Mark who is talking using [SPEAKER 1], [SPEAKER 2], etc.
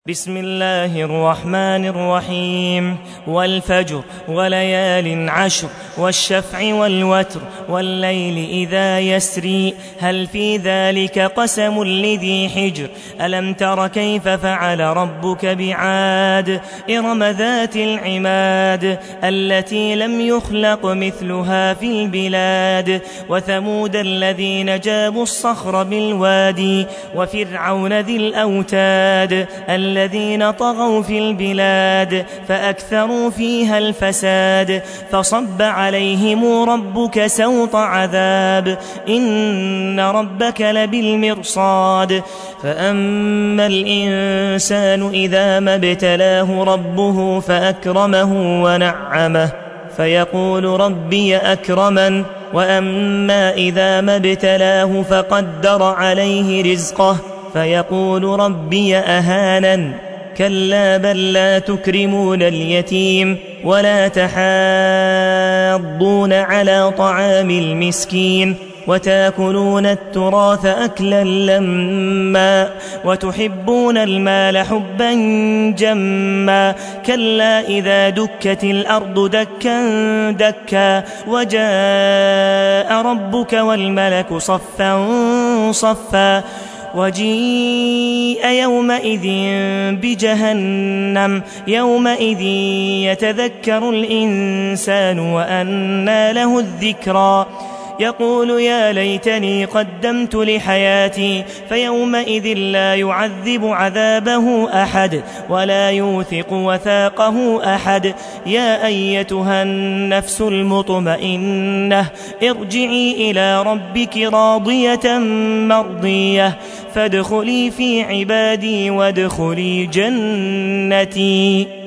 [SPEAKER 1] بسم الله الرحمن الرحيم والفجر وليال عشر والشفع والوتر والليل إذا يسري هل في ذلك قسم لذي حجر ألم تر كيف فعل ربك بعاد إرم ذات العماد التي لم يخلق مثلها في البلاد وثمود الذين جابوا الصخر بالوادي وفرعون ذي الأوتاد الذين طغوا في البلاد فأكثروا فيها الفساد فصب عليهم ربك سوط عذاب إن ربك لبالمرصاد فأما الإنسان إذا ما ابتلاه ربه فأكرمه ونعمه فيقول ربي أكرمن وأما إذا ما ابتلاه فقدر عليه رزقه فيقول ربي أهانن كلا بل لا تكرمون اليتيم ولا تحاضون على طعام المسكين وتاكلون التراث أكلا لما وتحبون المال حبا جما كلا إذا دكت الأرض دكا دكا وجاء ربك والملك صفا صفا وجيء يومئذ بجهنم يومئذ يتذكر الإنسان وأنى له الذكرى يقول يا ليتني قدمت لحياتي فيومئذ لا يعذب عذابه أحد ولا يوثق وثاقه أحد يا أيتها النفس المطمئنة ارجعي إلى ربك راضية مرضية فادخلي في عبادي وادخلي جنتي.